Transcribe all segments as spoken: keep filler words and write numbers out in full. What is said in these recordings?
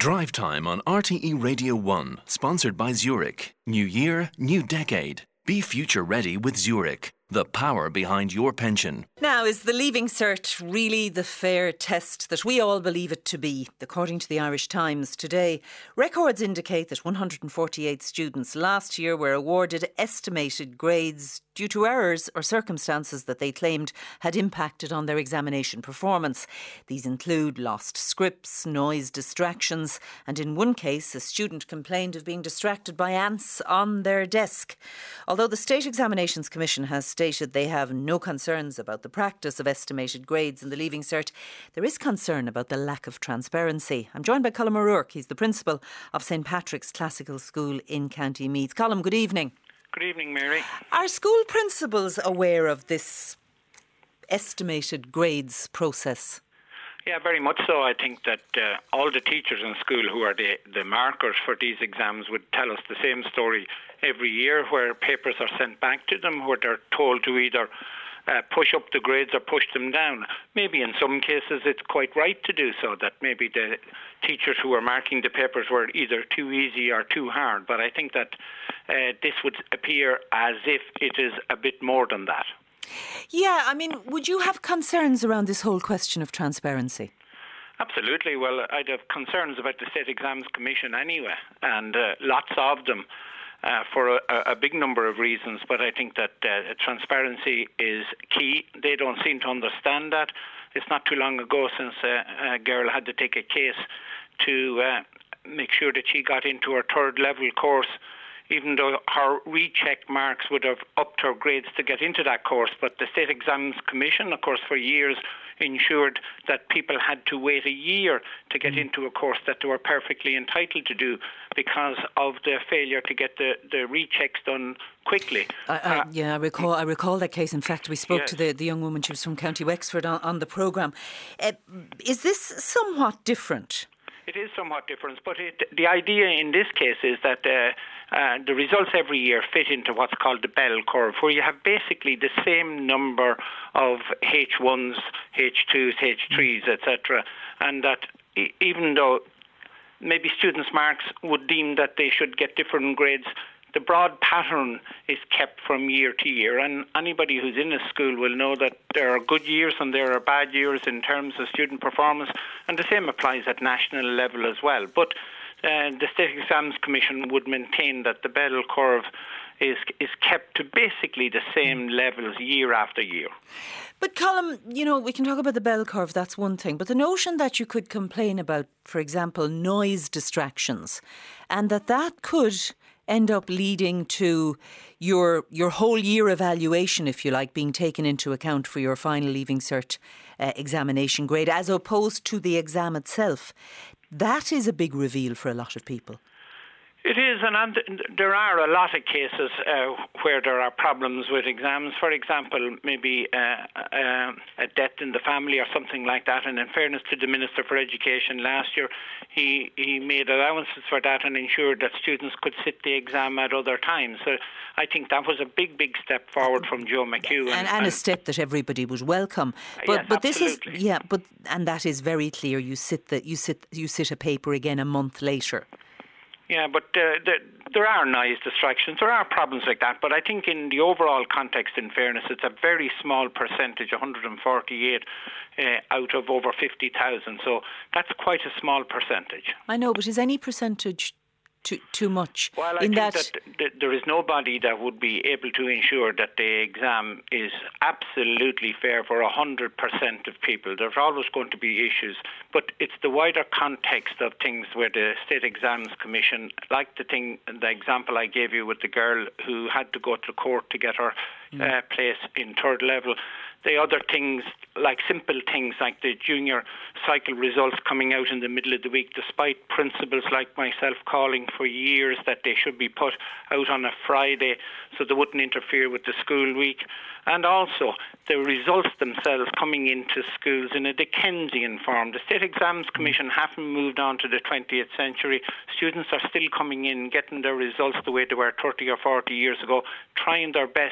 Drive Time on R T E Radio one, sponsored by Zurich. New year, new decade. Be future ready with Zurich, the power behind your pension. Now, is the Leaving Cert really the fair test that we all believe it to be? According to the Irish Times today, records indicate that one hundred forty-eight students last year were awarded estimated grades due to errors or circumstances that they claimed had impacted on their examination performance. These include lost scripts, noise, distractions, and in one case, a student complained of being distracted by ants on their desk. Although the State Examinations Commission has stated they have no concerns about the practice of estimated grades in the Leaving Cert, there is concern about the lack of transparency. I'm joined by Colm O'Rourke. He's the principal of Saint Patrick's Classical School in County Meath. Colm, good evening. Good evening, Mary. Are school principals aware of this estimated grades process? Yeah, very much so. I think that uh, all the teachers in school who are the, the markers for these exams would tell us the same story every year, where papers are sent back to them, where they're told to either uh, push up the grades or push them down. Maybe in some cases it's quite right to do so, that maybe the teachers who are marking the papers were either too easy or too hard. But I think that uh, this would appear as if it is a bit more than that. Yeah, I mean, would you have concerns around this whole question of transparency? Absolutely. Well, I'd have concerns about the State Exams Commission anyway, and uh, lots of them uh, for a, a big number of reasons. But I think that uh, transparency is key. They don't seem to understand that. It's not too long ago since uh, a girl had to take a case to uh, make sure that she got into her third level course, even though her recheck marks would have upped her grades to get into that course. But the State Exams Commission, of course, for years ensured that people had to wait a year to get mm. into a course that they were perfectly entitled to do because of the failure to get the, the rechecks done quickly. I, I, uh, yeah, I recall I recall that case. In fact, we spoke yes. to the, the young woman, she was from County Wexford, on, on the programme. Uh, is this somewhat different? It is somewhat different, but it, the idea in this case is that uh, uh, the results every year fit into what's called the bell curve, where you have basically the same number of H ones, H twos, H threes, et cetera, and that e- even though maybe students' marks would deem that they should get different grades, the broad pattern is kept from year to year, and anybody who's in a school will know that there are good years and there are bad years in terms of student performance, and the same applies at national level as well. But uh, the State Exams Commission would maintain that the bell curve is is kept to basically the same levels year after year. But Colm, you know, we can talk about the bell curve, that's one thing, but the notion that you could complain about, for example, noise distractions, and that that could end up leading to your your whole year evaluation, if you like, being taken into account for your final Leaving Cert uh, examination grade, as opposed to the exam itself. That is a big reveal for a lot of people. It is, and there are a lot of cases uh, where there are problems with exams. For example, maybe uh, uh, a death in the family or something like that. And in fairness to the Minister for Education last year, he, he made allowances for that and ensured that students could sit the exam at other times. So I think that was a big, big step forward from Joe McHugh. And, and, and a step that everybody would welcome. But yes, but this absolutely. is yeah, but and that is very clear. You sit the you sit you sit a paper again a month later. Yeah, but uh, the, there are noise distractions. There are problems like that. But I think in the overall context, in fairness, it's a very small percentage, one hundred forty-eight uh, out of over fifty thousand. So that's quite a small percentage. I know, but is any percentage too, too much? Well, I in think that, that th- there is nobody that would be able to ensure that the exam is absolutely fair for one hundred percent of people. There's always going to be issues, but it's the wider context of things where the State Exams Commission, like the thing, the example I gave you with the girl who had to go to court to get her mm. uh, place in third level, the other things, like simple things like the junior cycle results coming out in the middle of the week, despite principals like myself calling for years that they should be put out on a Friday so they wouldn't interfere with the school week. And also the results themselves coming into schools in a Dickensian form. The State Exams Commission haven't moved on to the twentieth century. Students are still coming in, getting their results the way they were thirty or forty years ago, trying their best to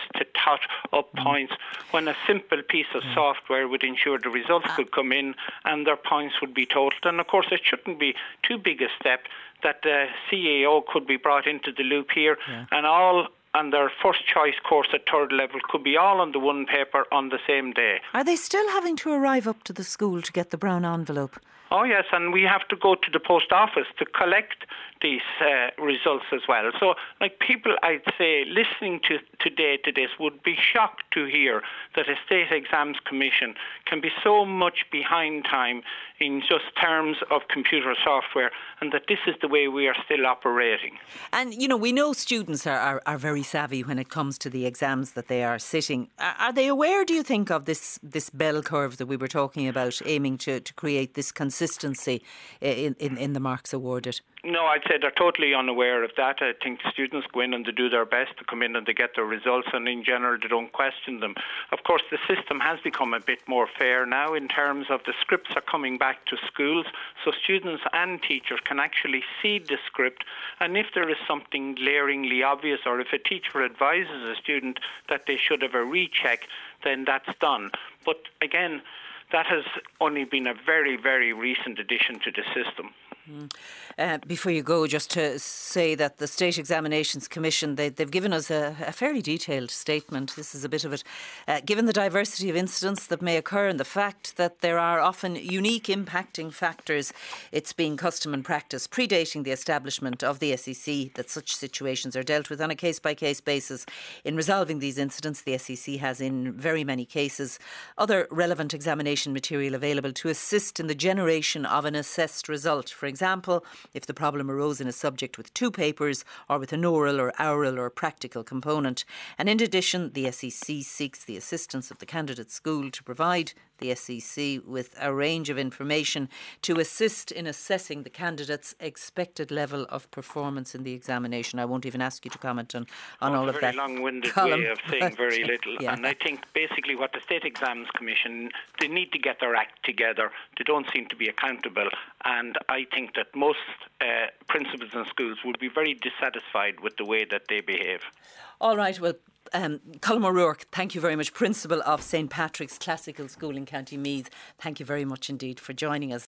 tot up mm. points when a simple piece of mm. software would ensure the results uh. could come in and their points would be totaled. And of course, it shouldn't be too big a step that the C A O could be brought into the loop here, yeah. and all and their first choice course at third level could be all on the one paper on the same day. Are they still having to arrive up to the school to get the brown envelope? Oh yes, and we have to go to the post office to collect these uh, results as well. So, like people, I'd say, listening to today to this would be shocked to hear that a state exams commission can be so much behind time in just terms of computer software, and that this is the way we are still operating. And, you know, we know students are, are, are very savvy when it comes to the exams that they are sitting. Are, are they aware, do you think, of this this bell curve that we were talking about, aiming to, to create this consistency in, in, in the marks awarded? No, I'd say they're totally unaware of that. I think students go in and they do their best to come in and they get their results, and in general they don't question them. Of course, the system has become a bit more fair now in terms of the scripts are coming back to schools, so students and teachers can actually see the script, and if there is something glaringly obvious, or if a teacher advises a student that they should have a recheck, then that's done. But again, that has only been a very, very recent addition to the system. Mm. Uh, before you go, just to say that the State Examinations Commission, they, they've given us a, a fairly detailed statement. This is a bit of it. Uh, given the diversity of incidents that may occur and the fact that there are often unique impacting factors, it's been custom and practice predating the establishment of the S E C that such situations are dealt with on a case-by-case basis. In resolving these incidents, the S E C has in very many cases other relevant examination material available to assist in the generation of an assessed result. For example, if the problem arose in a subject with two papers or with an oral or oral or practical component. And in addition, the S E C seeks the assistance of the candidate school to provide the S E C with a range of information to assist in assessing the candidate's expected level of performance in the examination. I won't even ask you to comment on, on oh, all of that. It's a very long-winded way of saying very little. Yeah. And I think basically what the State Exams Commission, they need to get their act together. They don't seem to be accountable. And I think that most uh, principals in schools would be very dissatisfied with the way that they behave. All right, well, Um, Colm O'Rourke, thank you very much, Principal of Saint Patrick's Classical School in County Meath. Thank you very much indeed for joining us.